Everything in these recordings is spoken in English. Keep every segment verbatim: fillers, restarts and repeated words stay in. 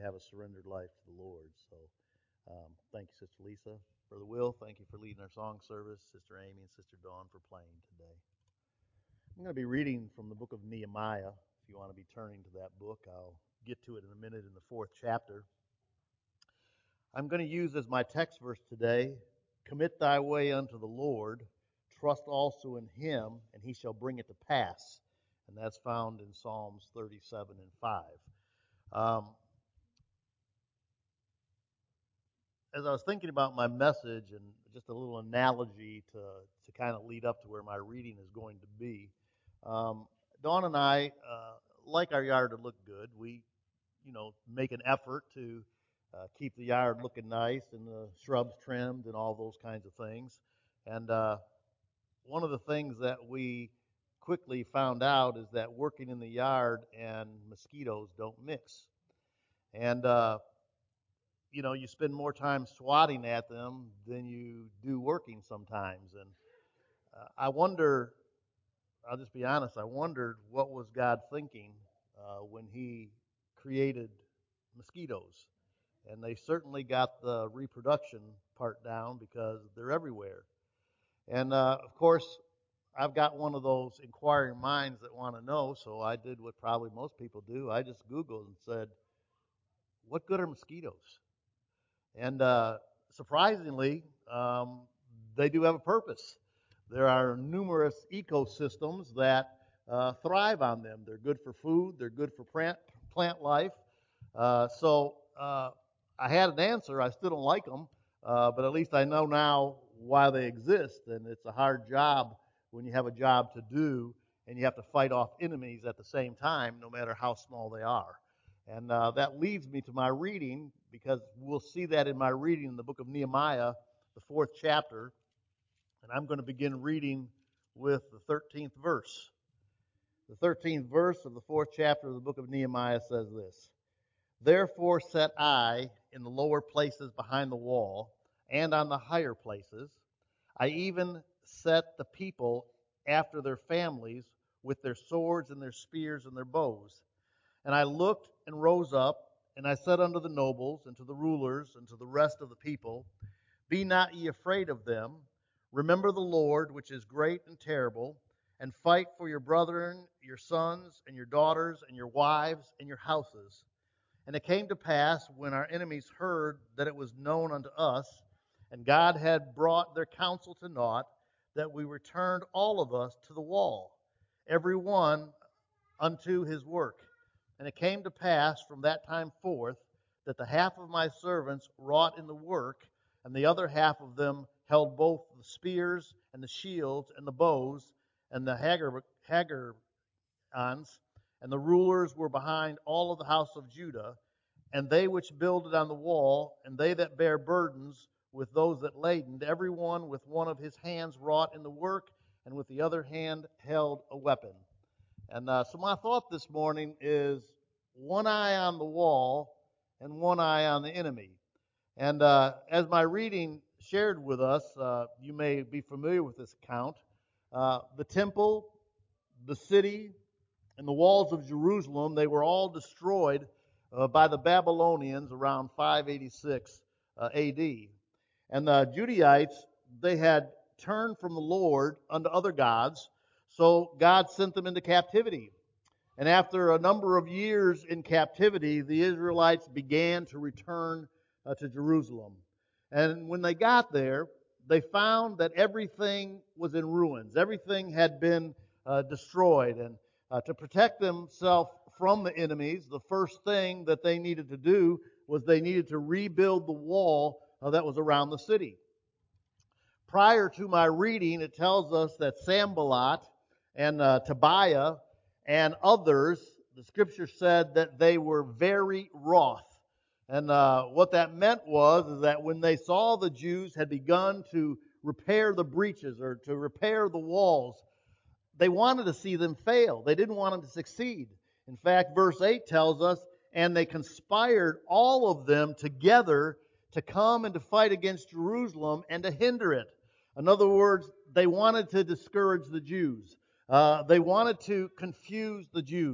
have a surrendered life to the Lord. So um, thank you, Sister Lisa. Brother Will, thank you for leading our song service. Sister Amy and Sister Dawn for playing today. I'm going to be reading from the book of Nehemiah. If you want to be turning to that book, I'll get to it in a minute in the fourth chapter. I'm going to use as my text verse today, commit thy way unto the Lord, trust also in him, and he shall bring it to pass. And that's found in Psalms thirty-seven and five. Um, as I was thinking about my message and just a little analogy to, to kind of lead up to where my reading is going to be, um, Dawn and I uh, like our yard to look good. We, you know, make an effort to uh, keep the yard looking nice and the shrubs trimmed and all those kinds of things. And uh, one of the things that we quickly found out is that working in the yard and mosquitoes don't mix. And uh, you know, you spend more time swatting at them than you do working sometimes. And uh, I wonder, I'll just be honest, I wondered what was God thinking uh, when he created mosquitoes. And they certainly got the reproduction part down because they're everywhere. And uh, of course, I've got one of those inquiring minds that want to know, so I did what probably most people do. I just Googled and said, what good are mosquitoes? And uh, surprisingly, um, they do have a purpose. There are numerous ecosystems that uh, thrive on them. They're good for food. They're good for plant, plant life. Uh, so uh, I had an answer. I still don't like them, uh, but at least I know now why they exist. And it's a hard job when you have a job to do and you have to fight off enemies at the same time, no matter how small they are. And uh, that leads me to my reading, because we'll see that in my reading in the book of Nehemiah, the fourth chapter. And I'm going to begin reading with the thirteenth verse. The thirteenth verse of the fourth chapter of the book of Nehemiah says this: Therefore set I in the lower places behind the wall, and on the higher places. I even set the people after their families, with their swords and their spears and their bows. And I looked and rose up, and I said unto the nobles, and to the rulers, and to the rest of the people, Be not ye afraid of them. Remember the Lord, which is great and terrible, and fight for your brethren, your sons, and your daughters, and your wives, and your houses. And it came to pass, when our enemies heard that it was known unto us, and God had brought their counsel to naught, that we returned all of us to the wall, every one unto his work. And it came to pass from that time forth that the half of my servants wrought in the work, and the other half of them held both the spears and the shields and the bows and the haggard, haggardons, and the rulers were behind all of the house of Judah, and they which builded on the wall, and they that bare burdens with those that laden, every one with one of his hands wrought in the work, and with the other hand held a weapon. And uh, so my thought this morning is one eye on the wall and one eye on the enemy. And uh, as my reading shared with us, uh, you may be familiar with this account. Uh, the temple, the city, and the walls of Jerusalem, they were all destroyed uh, by the Babylonians around five eighty-six uh, A D. And the Judaites, they had turned from the Lord unto other gods, so God sent them into captivity. And after a number of years in captivity, the Israelites began to return uh, to Jerusalem. And when they got there, they found that everything was in ruins. Everything had been uh, destroyed. And uh, to protect themselves from the enemies, the first thing that they needed to do was they needed to rebuild the wall uh, that was around the city. Prior to my reading, it tells us that Sanballat and uh, Tobiah and others, the scripture said that they were very wroth. And uh, what that meant was is that when they saw the Jews had begun to repair the breaches or to repair the walls, they wanted to see them fail. They didn't want them to succeed. In fact, verse eight tells us, and they conspired all of them together to come and to fight against Jerusalem and to hinder it. In other words, they wanted to discourage the Jews. Uh, they wanted to confuse the Jews.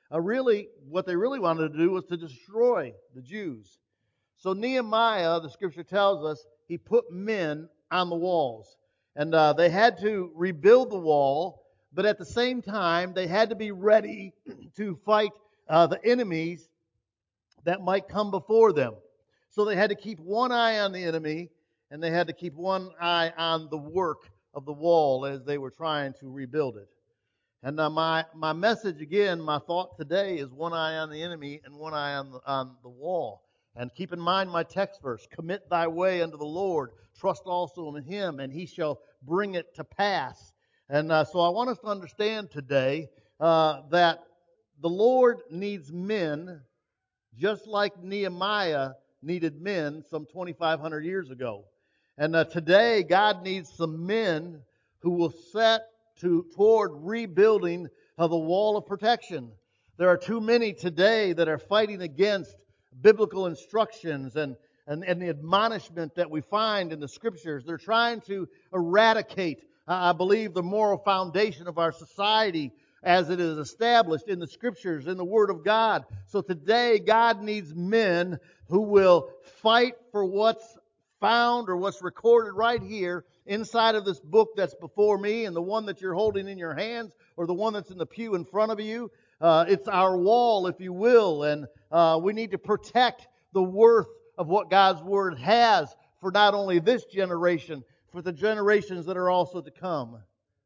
Uh, really, what they really wanted to do was to destroy the Jews. So Nehemiah, the scripture tells us, he put men on the walls. And uh, they had to rebuild the wall, but at the same time, they had to be ready to fight uh, the enemies that might come before them. So they had to keep one eye on the enemy, and they had to keep one eye on the work of the wall as they were trying to rebuild it. And uh, my, my message again, my thought today is one eye on the enemy and one eye on the, on the wall. And keep in mind my text verse, commit thy way unto the Lord, trust also in Him, and He shall bring it to pass. And uh, so I want us to understand today uh, that the Lord needs men just like Nehemiah needed men some twenty-five hundred years ago. And uh, today, God needs some men who will set to toward rebuilding of the wall of protection. There are too many today that are fighting against biblical instructions and, and, and the admonishment that we find in the Scriptures. They're trying to eradicate, uh, I believe, the moral foundation of our society as it is established in the Scriptures, in the Word of God. So today, God needs men who will fight for what's found or what's recorded right here inside of this book that's before me and the one that you're holding in your hands or the one that's in the pew in front of you. Uh, it's our wall, if you will, and uh, we need to protect the worth of what God's Word has for not only this generation, for the generations that are also to come.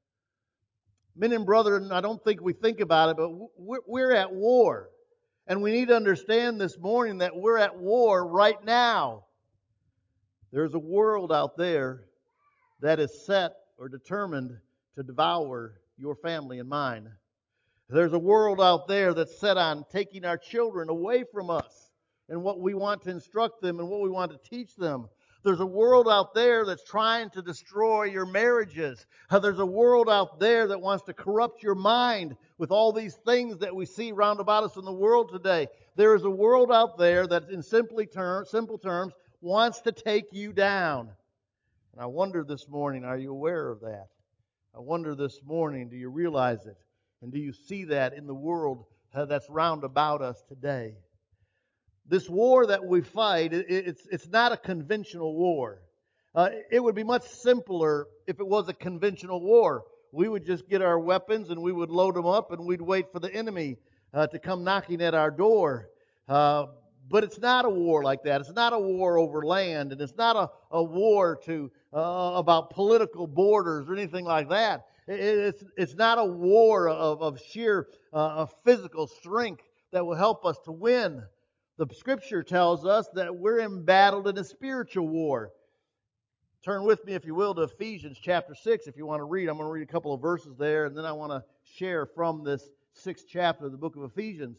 Men and brethren, I don't think we think about it, but we're, we're at war. And we need to understand this morning that we're at war right now. There's a world out there that is set or determined to devour your family and mine. There's a world out there that's set on taking our children away from us and what we want to instruct them and what we want to teach them. There's a world out there that's trying to destroy your marriages. There's a world out there that wants to corrupt your mind with all these things that we see round about us in the world today. There is a world out there that, in simply term, simple terms, wants to take you down. And I wonder this morning, are you aware of that? I wonder this morning, do you realize it? And do you see that in the world that's round about us today? This war that we fight, it's, it's not a conventional war. Uh, it would be much simpler if it was a conventional war. We would just get our weapons and we would load them up and we'd wait for the enemy uh, to come knocking at our door. Uh, but it's not a war like that. It's not a war over land, and it's not a, a war to uh, about political borders or anything like that. It, it's, it's not a war of, of sheer uh, of physical strength that will help us to win. The Scripture tells us that we're embattled in a spiritual war. Turn with me, if you will, to Ephesians chapter six if you want to read. I'm going to read a couple of verses there, and then I want to share from this sixth chapter of the book of Ephesians.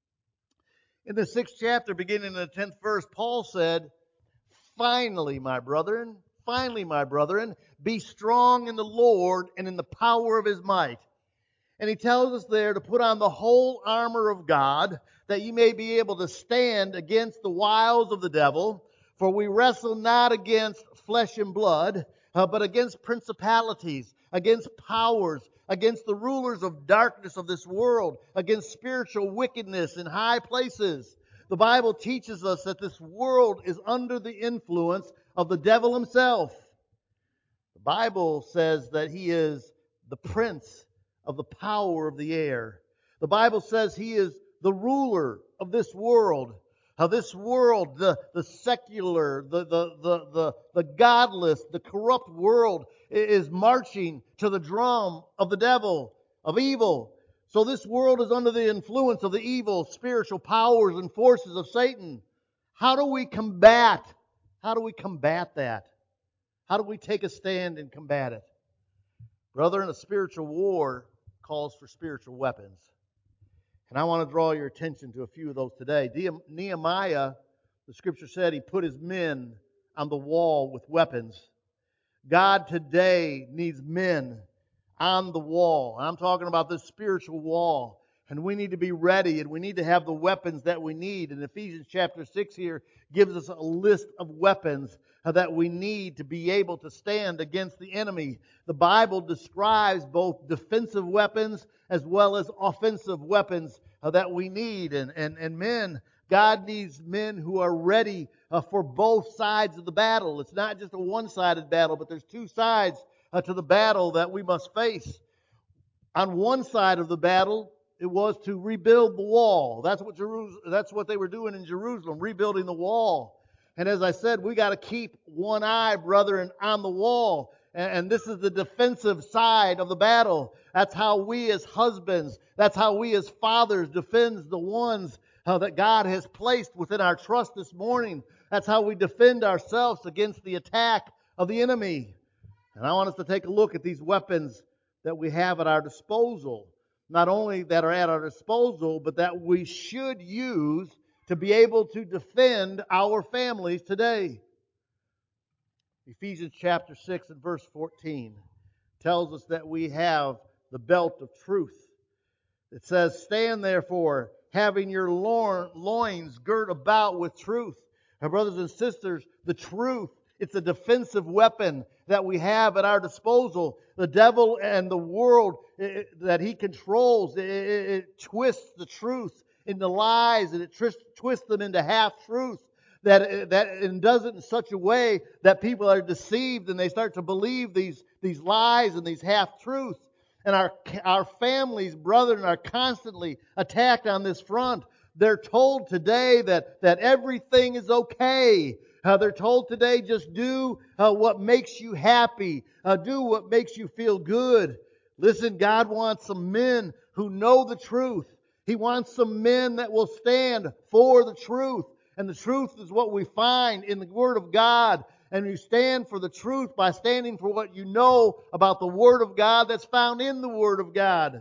In the sixth chapter, beginning in the tenth verse, Paul said, "Finally, my brethren, finally, my brethren, be strong in the Lord and in the power of His might." And he tells us there to put on the whole armor of God, that you may be able to stand against the wiles of the devil. For we wrestle not against flesh and blood, uh, but against principalities, against powers, against the rulers of darkness of this world, against spiritual wickedness in high places. The Bible teaches us that this world is under the influence of the devil himself. The Bible says that he is the prince of the power of the air. The Bible says he is the ruler of this world. How this world, the, the secular, the, the, the, the, the godless, the corrupt world is marching to the drum of the devil, of evil. So this world is under the influence of the evil spiritual powers and forces of Satan. How do we combat? How do we combat that? How do we take a stand and combat it? Brethren, a spiritual war calls for spiritual weapons. And I want to draw your attention to a few of those today. Nehemiah, the Scripture said, he put his men on the wall with weapons. God today needs men on the wall. I'm talking about this spiritual wall. And we need to be ready, and we need to have the weapons that we need. And Ephesians chapter six here gives us a list of weapons that we need to be able to stand against the enemy. The Bible describes both defensive weapons as well as offensive weapons uh, that we need. And, and, and men, God needs men who are ready uh, for both sides of the battle. It's not just a one-sided battle, but there's two sides uh, to the battle that we must face. On one side of the battle, it was to rebuild the wall. That's what Jerusalem, that's what they were doing in Jerusalem, rebuilding the wall. And as I said, we got to keep one eye, brethren, on the wall. And, and this is the defensive side of the battle. That's how we as husbands, that's how we as fathers defend the ones uh, that God has placed within our trust this morning. That's how we defend ourselves against the attack of the enemy. And I want us to take a look at these weapons that we have at our disposal. Not only that are at our disposal, but that we should use to be able to defend our families today. Ephesians chapter six and verse fourteen tells us that we have the belt of truth. It says, "Stand therefore, having your loins girt about with truth." Our brothers and sisters, the truth, it's a defensive weapon that we have at our disposal. The devil and the world it, that he controls, it, it, it twists the truth into lies, and it twists, twists them into half-truths. That, that and does it in such a way that people are deceived and they start to believe these, these lies and these half-truths. And our, our families, brethren, are constantly attacked on this front. They're told today that, that everything is okay. Uh, they're told today, just do uh, what makes you happy. Uh, do what makes you feel good. Listen, God wants some men who know the truth. He wants some men that will stand for the truth. And the truth is what we find in the Word of God. And you stand for the truth by standing for what you know about the Word of God that's found in the Word of God.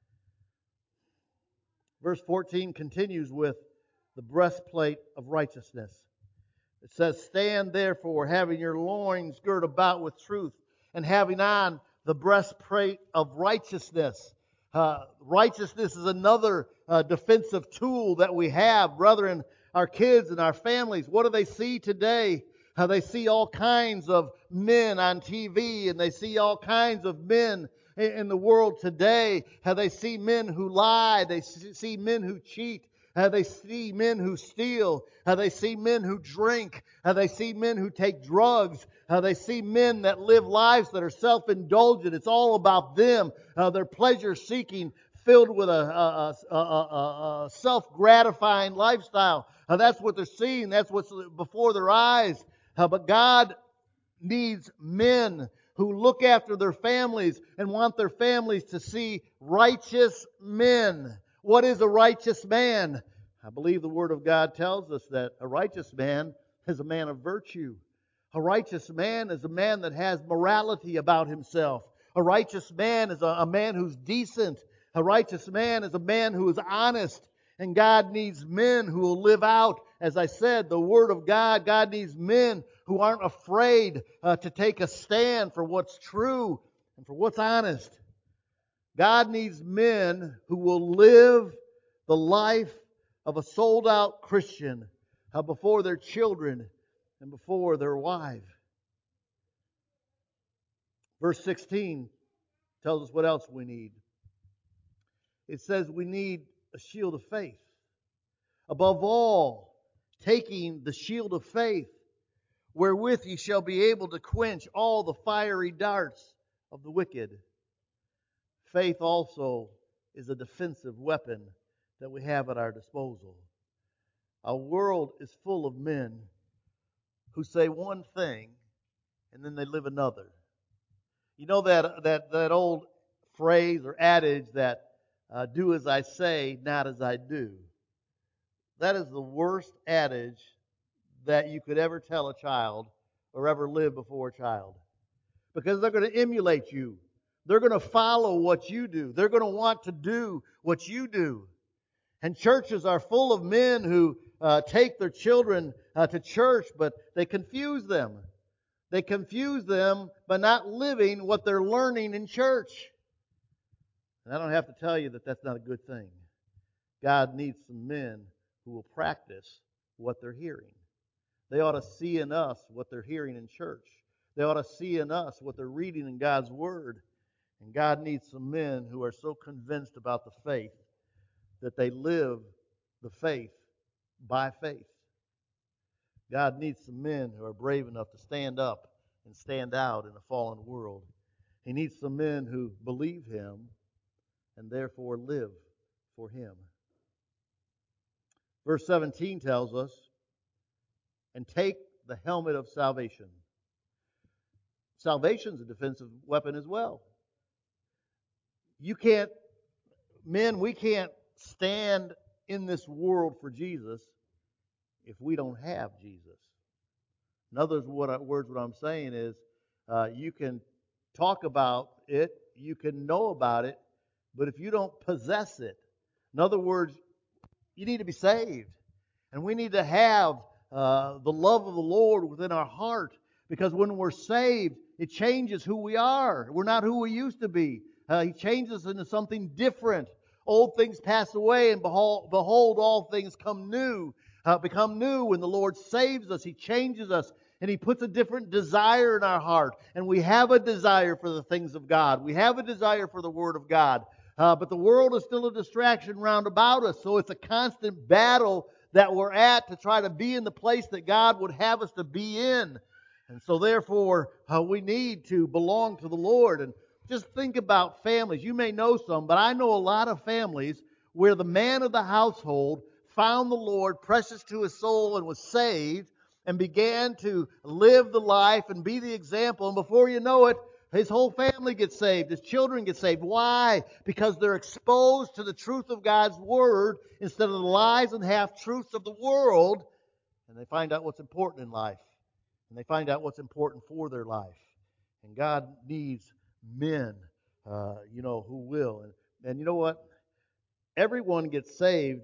Verse fourteen continues with the breastplate of righteousness. It says, "Stand therefore, having your loins girt about with truth, and having on the breastplate of righteousness." Uh, righteousness is another uh, defensive tool that we have. Brethren, our kids and our families, what do they see today? How they see all kinds of men on T V, and they see all kinds of men in the world today. How they see men who lie, they see men who cheat, how they see men who steal, how they see men who drink, how they see men who take drugs, how they see men that live lives that are self-indulgent. It's all about them. Uh, their pleasure-seeking, filled with a, a, a, a, a self-gratifying lifestyle. Uh, that's what they're seeing. That's what's before their eyes. Uh, but God needs men who look after their families and want their families to see righteous men. What is a righteous man? I believe the Word of God tells us that a righteous man is a man of virtue. A righteous man is a man that has morality about himself. A righteous man is a, a man who's decent. A righteous man is a man who is honest. And God needs men who will live out, as I said, the Word of God. God needs men who aren't afraid uh, to take a stand for what's true and for what's honest. God needs men who will live the life of a sold-out Christian uh, before their children and before their wife. Verse sixteen tells us what else we need. It says we need a shield of faith. Above all, taking the shield of faith, wherewith ye shall be able to quench all the fiery darts of the wicked. Faith also is a defensive weapon that we have at our disposal. Our world is full of men who say one thing and then they live another. You know that that, that old phrase or adage that uh, do as I say, not as I do. That is the worst adage that you could ever tell a child or ever live before a child. Because they're going to emulate you. They're going to follow what you do. They're going to want to do what you do. And churches are full of men who uh, take their children uh, to church, but they confuse them. They confuse them by not living what they're learning in church. And I don't have to tell you that that's not a good thing. God needs some men who will practice what they're hearing. They ought to see in us what they're hearing in church. They ought to see in us what they're reading in God's Word. And God needs some men who are so convinced about the faith that they live the faith by faith. God needs some men who are brave enough to stand up and stand out in a fallen world. He needs some men who believe Him and therefore live for Him. Verse seventeen tells us, and take the helmet of salvation. Salvation is a defensive weapon as well. You can't, men, we can't stand in this world for Jesus if we don't have Jesus. In other words, what I'm saying is, uh, you can talk about it, you can know about it, but if you don't possess it, in other words, you need to be saved. And we need to have uh, the love of the Lord within our heart, because when we're saved, it changes who we are. We're not who we used to be. Uh, he changes us into something different. Old things pass away, and behold, behold all things come new. Uh, become new when the Lord saves us. He changes us, and He puts a different desire in our heart. And we have a desire for the things of God. We have a desire for the Word of God. Uh, but the world is still a distraction round about us, so it's a constant battle that we're at to try to be in the place that God would have us to be in. And so therefore, uh, we need to belong to the Lord. And just think about families. You may know some, but I know a lot of families where the man of the household found the Lord precious to his soul and was saved and began to live the life and be the example. And before you know it, his whole family gets saved. His children get saved. Why? Because they're exposed to the truth of God's Word instead of the lies and half-truths of the world. And they find out what's important in life. And they find out what's important for their life. And God needs men, uh, you know, who will. And, and you know what? Everyone gets saved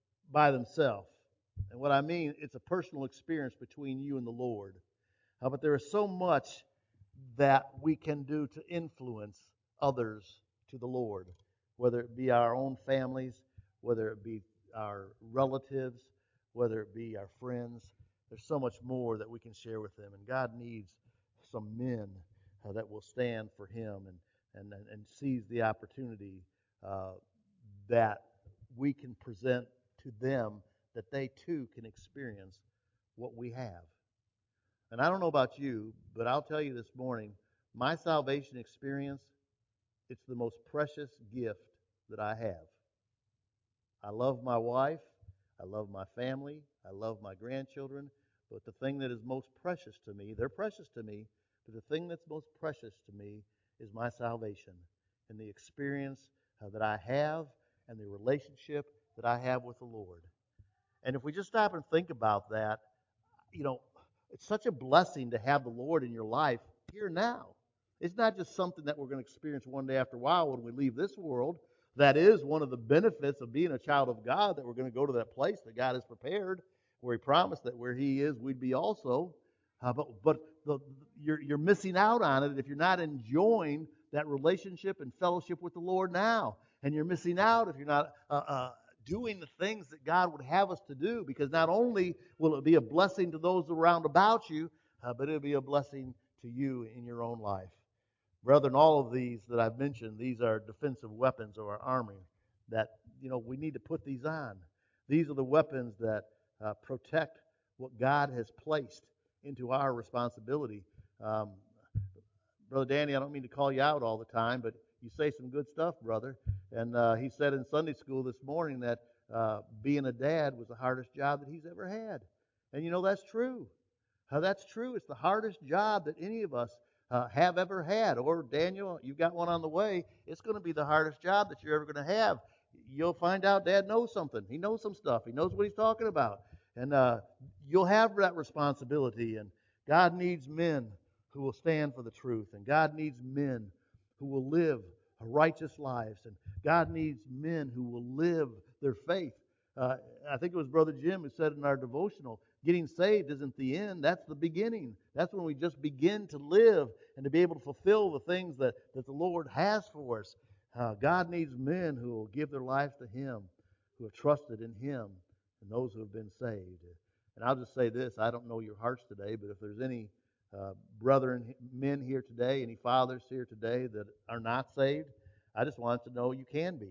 by themselves. And what I mean, it's a personal experience between you and the Lord. Uh, but there is so much that we can do to influence others to the Lord, whether it be our own families, whether it be our relatives, whether it be our friends. There's so much more that we can share with them, and God needs some men uh, that will stand for Him and and and seize the opportunity uh, that we can present to them, that they too can experience what we have. And I don't know about you, but I'll tell you this morning, my salvation experience, it's the most precious gift that I have. I love my wife. I love my family. I love my grandchildren. But the thing that is most precious to me, they're precious to me, but the thing that's most precious to me is my salvation and the experience uh, that I have and the relationship that I have with the Lord. And if we just stop and think about that, you know, it's such a blessing to have the Lord in your life here now. It's not just something that we're going to experience one day after a while when we leave this world. That is one of the benefits of being a child of God, that we're going to go to that place that God has prepared, where He promised that where He is, we'd be also. Uh, but but the, you're, you're missing out on it if you're not enjoying that relationship and fellowship with the Lord now. And you're missing out if you're not uh, uh, doing the things that God would have us to do, because not only will it be a blessing to those around about you, uh, but it'll be a blessing to you in your own life. Brethren, all of these that I've mentioned, these are defensive weapons of our army that, you know, we need to put these on. These are the weapons that uh, protect what God has placed into our responsibility. Um, Brother Danny, I don't mean to call you out all the time, but you say some good stuff, brother. And uh, he said in Sunday school this morning that uh, being a dad was the hardest job that he's ever had. And you know, that's true. Uh, that's true. It's the hardest job that any of us uh, have ever had. Or, Daniel, you've got one on the way. It's going to be the hardest job that you're ever going to have. You'll find out Dad knows something. He knows some stuff. He knows what he's talking about. And uh, you'll have that responsibility. And God needs men who will stand for the truth. And God needs men who will live righteous lives. And God needs men who will live their faith. Uh, I think it was Brother Jim who said in our devotional, getting saved isn't the end, that's the beginning. That's when we just begin to live and to be able to fulfill the things that, that the Lord has for us. Uh, God needs men who will give their lives to Him, who have trusted in Him, and those who have been saved. And I'll just say this, I don't know your hearts today, but if there's any uh, brethren, men here today, any fathers here today that are not saved, I just want to know you can be.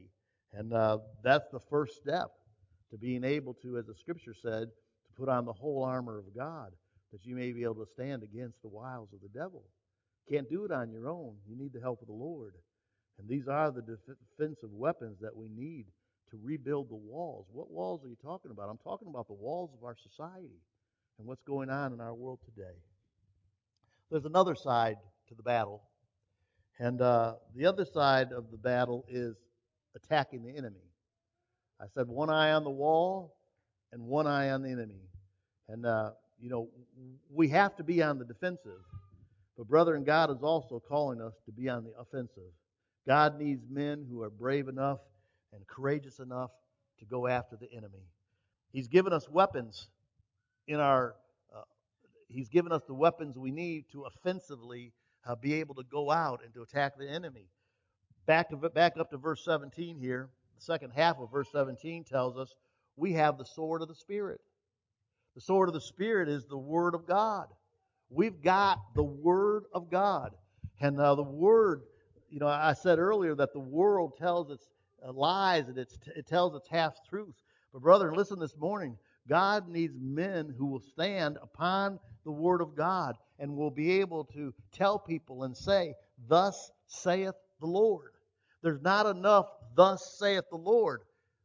And uh, that's the first step to being able to, as the Scripture said, to put on the whole armor of God, that you may be able to stand against the wiles of the devil. Can't do it on your own. You need the help of the Lord. And these are the defensive weapons that we need to rebuild the walls. What walls are you talking about? I'm talking about the walls of our society and what's going on in our world today. There's another side to the battle. And uh, the other side of the battle is attacking the enemy. I said one eye on the wall and one eye on the enemy. And, uh, you know, we have to be on the defensive. But, brethren, God is also calling us to be on the offensive. God needs men who are brave enough and courageous enough to go after the enemy. He's given us weapons in our, uh, He's given us the weapons we need to offensively uh, be able to go out and to attack the enemy. Back to back up to verse seventeen here. The second half of verse seventeen tells us we have the sword of the Spirit. The sword of the Spirit is the Word of God. We've got the Word of God. And uh, the Word, you know, I said earlier that the world tells its uh, lies and it's, it tells its half-truths. But, brother, listen this morning. God needs men who will stand upon the Word of God and will be able to tell people and say, "Thus saith the Lord." There's not enough, "Thus saith the Lord."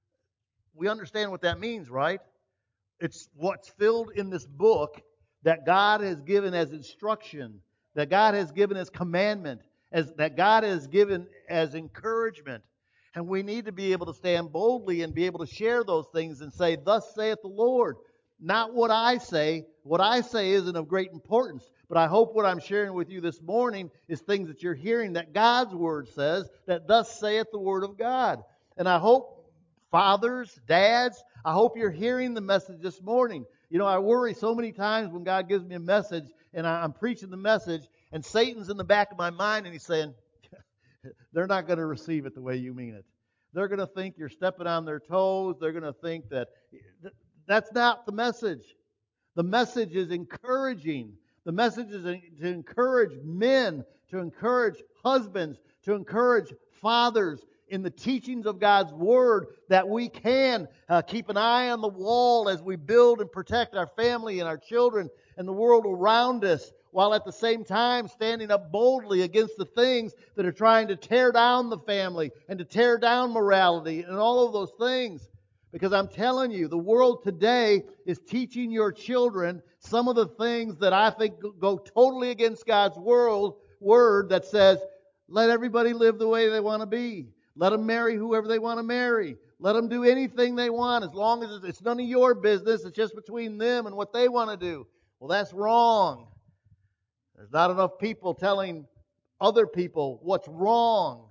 We understand what that means, right? It's what's filled in this book that God has given as instruction, that God has given as commandment, as that God has given as encouragement. And we need to be able to stand boldly and be able to share those things and say, "Thus saith the Lord." Not what I say. What I say isn't of great importance. But I hope what I'm sharing with you this morning is things that you're hearing that God's Word says, that thus saith the Word of God. And I hope, fathers, dads, I hope you're hearing the message this morning. You know, I worry so many times when God gives me a message and I'm preaching the message and Satan's in the back of my mind and he's saying, they're not going to receive it the way you mean it. They're going to think you're stepping on their toes. They're going to think that that's not the message. The message is encouraging. The message is to encourage men, to encourage husbands, to encourage fathers in the teachings of God's Word, that we can uh, keep an eye on the wall as we build and protect our family and our children and the world around us, while at the same time standing up boldly against the things that are trying to tear down the family and to tear down morality and all of those things. Because I'm telling you, the world today is teaching your children some of the things that I think go totally against God's world, word that says, let everybody live the way they want to be. Let them marry whoever they want to marry. Let them do anything they want as long as it's none of your business. It's just between them and what they want to do. Well, that's wrong. There's not enough people telling other people what's wrong.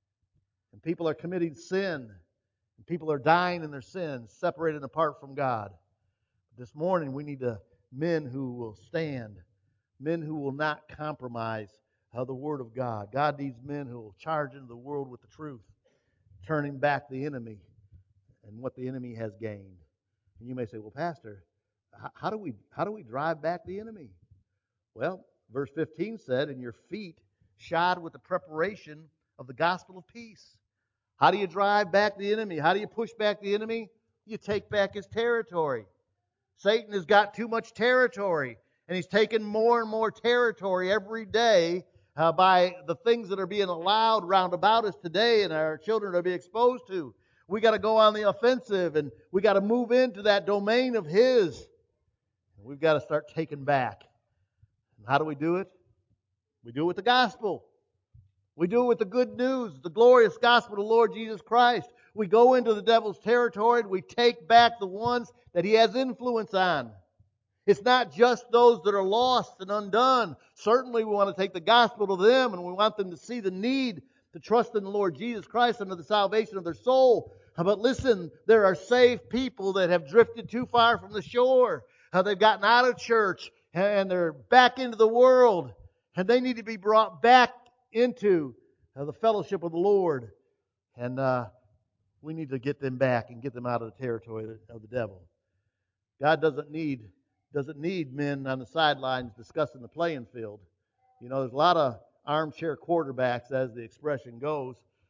And people are committing sin. And people are dying in their sins, separated apart from God. This morning we need to, men who will stand, men who will not compromise uh, the Word of God. God needs men who will charge into the world with the truth, turning back the enemy and what the enemy has gained. And you may say, well, Pastor, how do we how do we drive back the enemy? Well, verse fifteen said, and your feet shod with the preparation of the gospel of peace. How do you drive back the enemy? How do you push back the enemy? You take back his territory. Satan has got too much territory, and he's taken more and more territory every day uh, by the things that are being allowed round about us today and our children are being exposed to. We got to go on the offensive, and we got to move into that domain of his. We've got to start taking back. And how do we do it? We do it with the gospel. We do it with the good news, the glorious gospel of the Lord Jesus Christ. We go into the devil's territory and we take back the ones that he has influence on. It's not just those that are lost and undone. Certainly we want to take the gospel to them and we want them to see the need to trust in the Lord Jesus Christ unto the salvation of their soul. But listen, there are saved people that have drifted too far from the shore. They've gotten out of church and they're back into the world. And they need to be brought back into uh, the fellowship of the Lord. And uh, we need to get them back and get them out of the territory of the devil. God doesn't need doesn't need men on the sidelines discussing the playing field. You know, there's a lot of armchair quarterbacks, as the expression goes,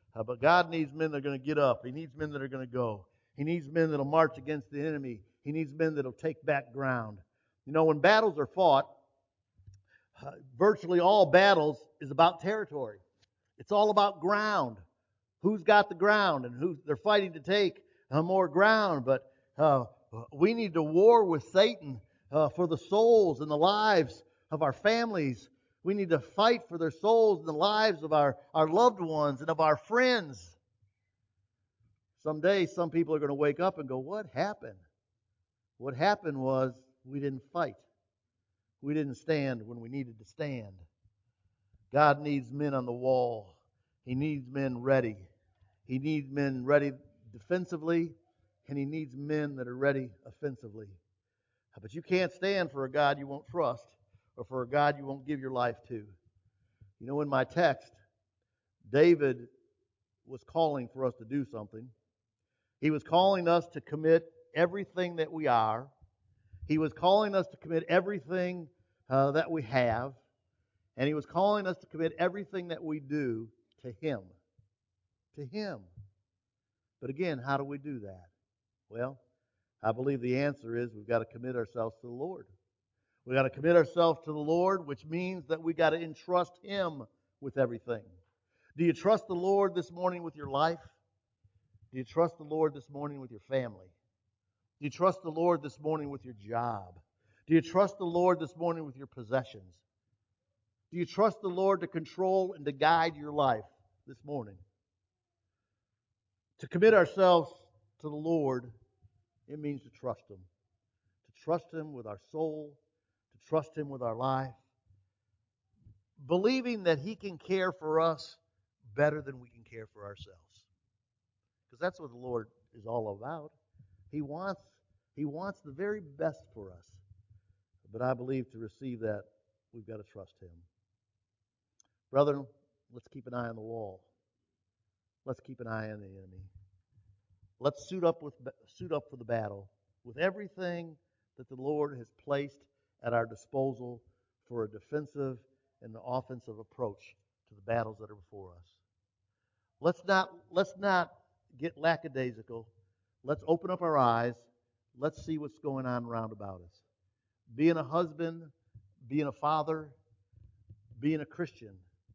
Uh, but God needs men that are going to get up. He needs men that are going to go. He needs men that will march against the enemy. He needs men that will take back ground. You know, when battles are fought, uh, virtually all battles is about territory. It's all about ground. Who's got the ground and who they're fighting to take uh, more ground. But uh, we need to war with Satan uh, for the souls and the lives of our families. We need to fight for their souls and the lives of our, our loved ones and of our friends. Someday, some people are going to wake up and go, what happened? What happened was we didn't fight. We didn't stand when we needed to stand. God needs men on the wall. He needs men ready. He needs men ready defensively, and He needs men that are ready offensively. But you can't stand for a God you won't trust or for a God you won't give your life to. You know, in my text, David was calling for us to do something. He was calling us to commit everything that we are. He was calling us to commit everything uh, that we have. And He was calling us to commit everything that we do to Him. To Him. But again, how do we do that? Well, I believe the answer is we've got to commit ourselves to the Lord. We've got to commit ourselves to the Lord, which means that we've got to entrust Him with everything. Do you trust the Lord this morning with your life? Do you trust the Lord this morning with your family? Do you trust the Lord this morning with your job? Do you trust the Lord this morning with your possessions? Do you trust the Lord to control and to guide your life this morning? To commit ourselves to the Lord, it means to trust Him. To trust Him with our soul, to trust Him with our life, believing that He can care for us better than we can care for ourselves. Because that's what the Lord is all about. He wants, He wants the very best for us. But I believe to receive that, we've got to trust Him. Brethren, let's keep an eye on the wall. Let's keep an eye on the enemy. Let's suit up with suit up for the battle with everything that the Lord has placed at our disposal for a defensive and an offensive approach to the battles that are before us. Let's not let's not get lackadaisical. Let's open up our eyes. Let's see what's going on around about us. Being a husband, being a father, being a Christian,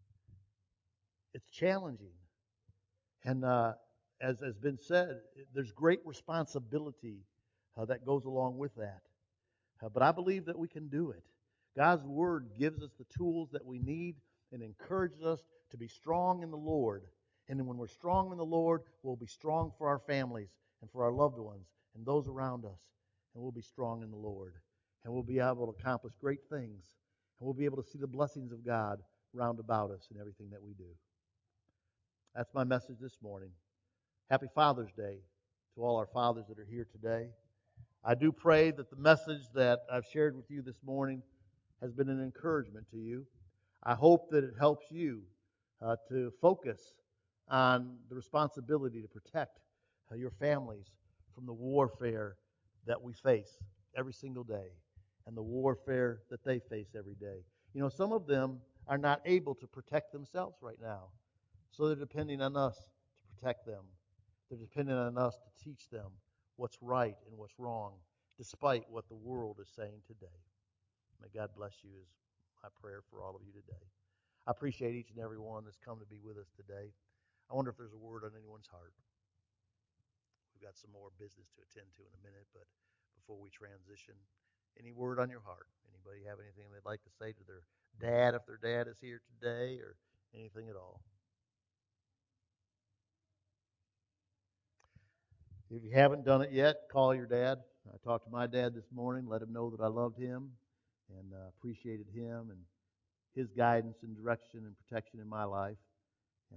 it's challenging. And uh, as has been said, there's great responsibility uh, that goes along with that. Uh, but I believe that we can do it. God's Word gives us the tools that we need and encourages us to be strong in the Lord. And when we're strong in the Lord, we'll be strong for our families and for our loved ones and those around us. And we'll be strong in the Lord. And we'll be able to accomplish great things. And we'll be able to see the blessings of God round about us in everything that we do. That's my message this morning. Happy Father's Day to all our fathers that are here today. I do pray that the message that I've shared with you this morning has been an encouragement to you. I hope that it helps you uh, to focus on the responsibility to protect uh, your families from the warfare that we face every single day and the warfare that they face every day. You know, some of them are not able to protect themselves right now, so they're depending on us to protect them. They're dependent on us to teach them what's right and what's wrong, despite what the world is saying today. May God bless you is my prayer for all of you today. I appreciate each and every one that's come to be with us today. I wonder if there's a word on anyone's heart. We've got some more business to attend to in a minute, but before we transition, any word on your heart? Anybody have anything they'd like to say to their dad if their dad is here today, or anything at all? If you haven't done it yet, call your dad. I talked to my dad this morning, let him know that I loved him and uh, appreciated him and his guidance and direction and protection in my life.